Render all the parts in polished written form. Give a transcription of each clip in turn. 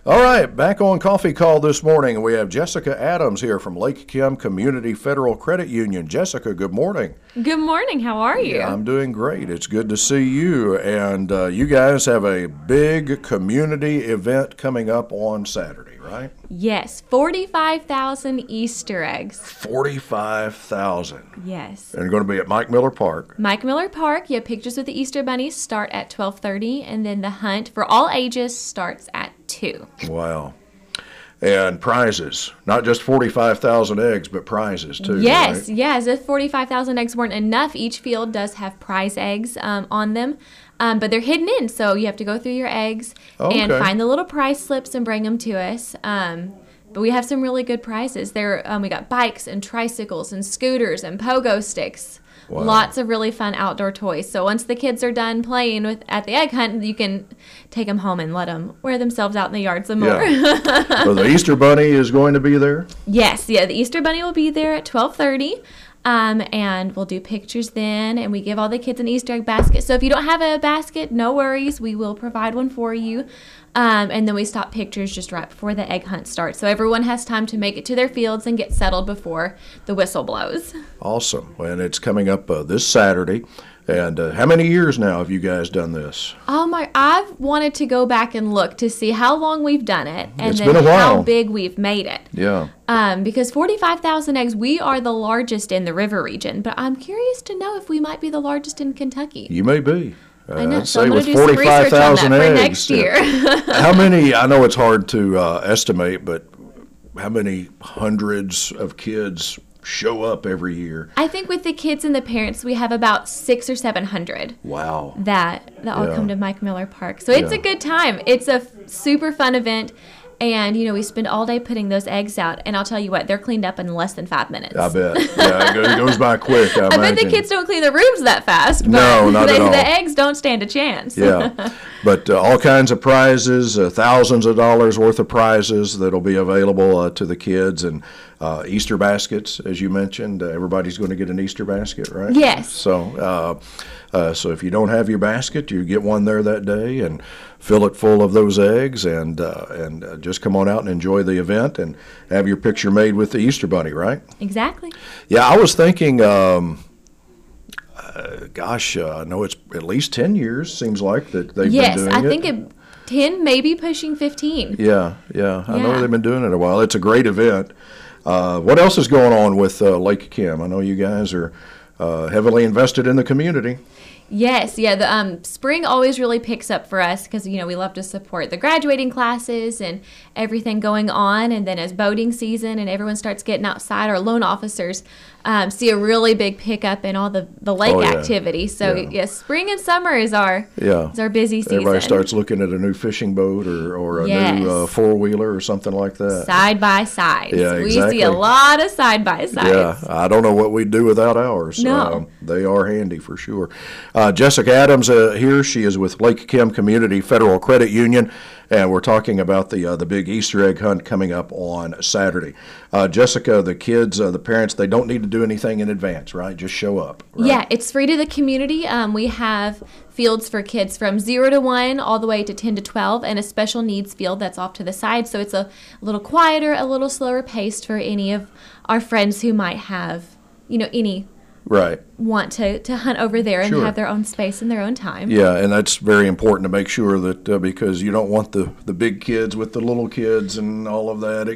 All right, back on Coffee Call this morning. We have Jessica Adams here from Lake Kim Community Federal Credit Union. Jessica, good morning. Good morning. How are you? Yeah, I'm doing great. It's good to see you. And you guys have a big community event coming up on Saturday, right? Yes, 45,000 Easter eggs. 45,000. Yes. And going to be at Mike Miller Park. Mike Miller Park. Yeah, pictures with the Easter bunnies start at 12:30, and then the hunt for all ages starts at 2. Wow. And prizes, not just 45,000 eggs, but prizes too. Yes, right? yeah, as if 45,000 eggs weren't enough, each field does have prize eggs on them, but they're hidden in, so you have to go through your eggs and find the little prize slips and bring them to us. But we have some really good prizes. We got bikes and tricycles and scooters and pogo sticks. Wow. Lots of really fun outdoor toys. So once the kids are done playing at the egg hunt, you can take them home and let them wear themselves out in the yard some more. Yeah. So the Easter Bunny is going to be there? Yes, yeah, the Easter Bunny will be there at 12:30. And we'll do pictures then, and we give all the kids an Easter egg basket. So if you don't have a basket, no worries. We will provide one for you. And then we stop pictures just right before the egg hunt starts. So everyone has time to make it to their fields and get settled before the whistle blows. Awesome. And it's coming up this Saturday. And how many years now have you guys done this? I've wanted to go back and look to see how long we've done it and it's then been a while. How big we've made it. Yeah. Because 45,000 eggs, we are the largest in the river region, but I'm curious to know if we might be the largest in Kentucky. You may be. I know. I'd So say I'm going with to do some research on that 45,000 for eggs. next year. How many, I know it's hard to estimate, but how many hundreds of kids show up every year? I think with the kids and the parents, we have about 600 or 700. Wow. That all come to Mike Miller Park. So it's a good time. It's a super fun event. And, we spend all day putting those eggs out. And I'll tell you what, they're cleaned up in less than 5 minutes. I bet. Yeah, it goes by quick, I bet the kids don't clean the rooms that fast. But no, not at all. The eggs don't stand a chance. Yeah. But all kinds of prizes, thousands of dollars worth of prizes that'll be available to the kids. And Easter baskets, as you mentioned. Everybody's going to get an Easter basket, right? Yes. So if you don't have your basket, you get one there that day and fill it full of those eggs and just come on out and enjoy the event and have your picture made with the Easter Bunny, right? Exactly. Yeah, I was thinking, I know it's at least 10 years, seems like, that they've been doing it. Yes, I think 10, maybe pushing 15. Yeah. I know they've been doing it a while. It's a great event. What else is going on with Lake Kim? I know you guys are heavily invested in the community. Yes, yeah. The spring always really picks up for us because we love to support the graduating classes and everything going on. And then as boating season and everyone starts getting outside, our loan officers see a really big pickup in all the lake activity. So yes, spring and summer is our busy season. Everybody starts looking at a new fishing boat or a new 4-wheeler or something like that. Side by sides. Yeah, exactly. We see a lot of side by sides. Yeah, I don't know what we'd do without ours. No. They are handy for sure. Jessica Adams here. She is with Lake Kim Community Federal Credit Union, and we're talking about the big Easter egg hunt coming up on Saturday. Jessica, the kids, the parents, they don't need to do anything in advance, right? Just show up. Right? Yeah, it's free to the community. We have fields for kids from 0 to 1 all the way to 10 to 12 and a special needs field that's off to the side. So it's a little quieter, a little slower paced for any of our friends who might have, any want to hunt over there and have their own space and their own time. Yeah, and that's very important to make sure that because you don't want the big kids with the little kids and all of that.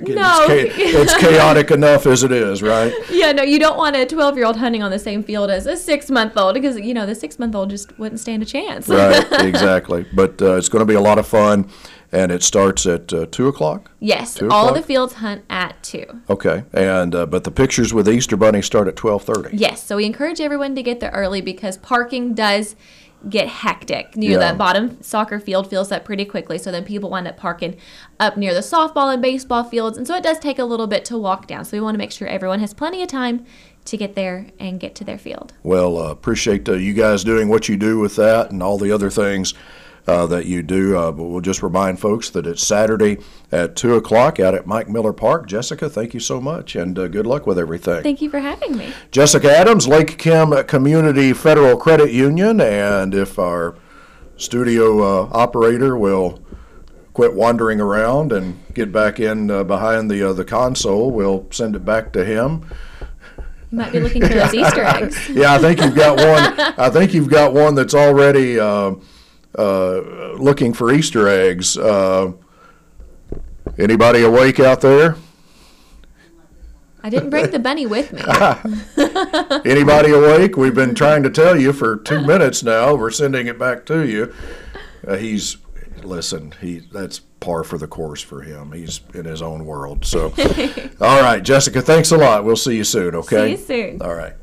It's chaotic enough as it is, right? Yeah, no, you don't want a 12-year-old hunting on the same field as a 6-month-old because, the 6-month-old just wouldn't stand a chance. Right, exactly. But it's going to be a lot of fun. And it starts at 2 o'clock? Yes, 2 all o'clock? of the fields hunt at 2. Okay, and but the pictures with the Easter Bunny start at 12:30. Yes, so we encourage everyone to get there early because parking does get hectic. That bottom soccer field fills up pretty quickly, so then people wind up parking up near the softball and baseball fields, and so it does take a little bit to walk down. So we want to make sure everyone has plenty of time to get there and get to their field. Well, appreciate you guys doing what you do with that and all the other things that you do. But we'll just remind folks that it's Saturday at 2 o'clock out at Mike Miller Park. Jessica, thank you so much, and good luck with everything. Thank you for having me. Jessica Adams, Lake Kim Community Federal Credit Union, and if our studio operator will quit wandering around and get back in behind the console, we'll send it back to him. You might be looking for those Easter eggs. Yeah, I think you've got one. I think you've got one that's already looking for Easter eggs. Anybody awake out there? I didn't bring the bunny with me. Anybody awake? We've been trying to tell you for 2 minutes now. We're sending it back to you. That's par for the course for him. He's in his own world. So, all right, Jessica, thanks a lot. We'll see you soon, okay? See you soon. All right.